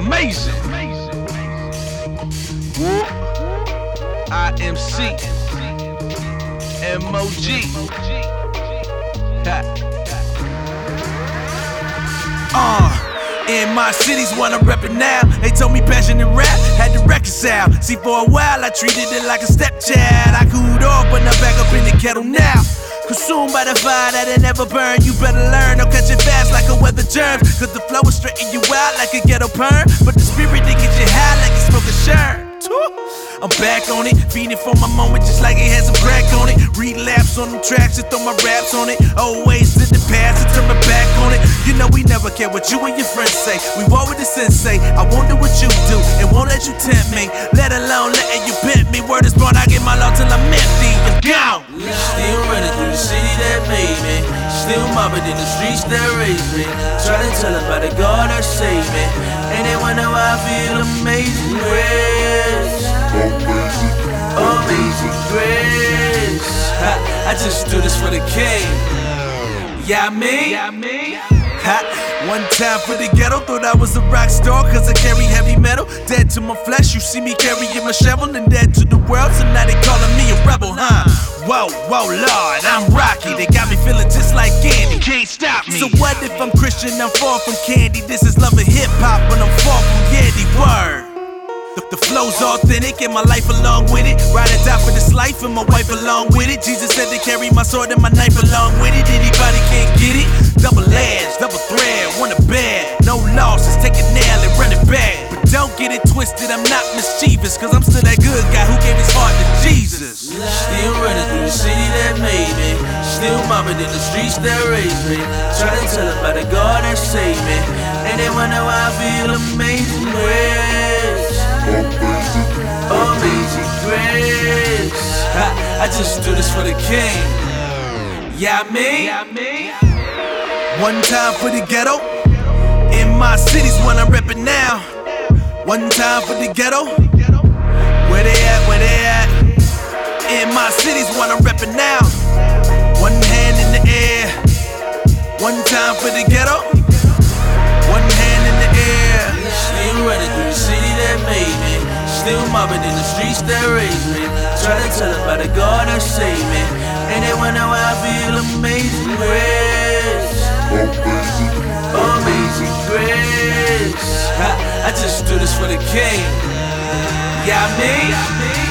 amazing. Woo. IMC. MOG. In my cities, when I'm reppin' now. They told me passion and rap had to reconcile. See, for a while I treated it like a stepchild. I cooled off, but I'm back up in the kettle now. Consumed by the fire that'll never burn. You better learn, don't catch it fast like a weather germ. Cause the flow will straighten you out like a ghetto perm. But the spirit they get you high like you smoke a shirt. I'm back on it, feeding for my moment just like it has some crack on it. Relapse on them tracks and throw my raps on it. Always to the past and turn my back on it. You know we never care what you and your friends say. We war with the sensei, I won't do what you do and won't let you tempt me. Let alone letting you pimp me. Word is born, I get my law till I'm empty. I'm gone. Still running through the city that made me. Still mobbing in the streets that raised me. Try to tell about the God that saved me. And they wonder why I feel amazing grace. Amazing grace. I just do this for the king. Yeah, me. One time for the ghetto, thought I was a rock star cause I carry heavy metal. Dead to my flesh, you see me carrying my shovel. And dead to the world, so now they calling me a rebel, huh? Whoa, Lord, I'm Rocky. They got me feeling just like Candy. Can't stop me. So what if I'm Christian, I'm far from candy. This is love and hip-hop, but I'm far from Yandy. Word. The flow's authentic and my life along with it. Ride or die for this life and my wife along with it. Jesus said to carry my sword and my knife along with it. Anybody can't get it? Double edge, double thread, want a bed. No losses, take a nail and run it back. But don't get it twisted, I'm not mischievous. Cause I'm still that good guy who gave his heart to Jesus. Still running through the city that made me. Still mobbing in the streets that raised me. Try to tell about the God that saved me. And they wonder why I feel amazing grace. Amazing grace. I just do this for the king. Yeah, me. One time for the ghetto. In my cities when I'm reppin' now. One time for the ghetto. Where they at? In my cities when I'm reppin' now. One hand in the air. One time for the ghetto. One hand in the air. Still running through the city that made me. Still mobbing in the streets that raised me. Try to tell about the God that saved me. And they wonder why I feel amazing grace. Amazing grace. I just do this for the king. Yeah, me.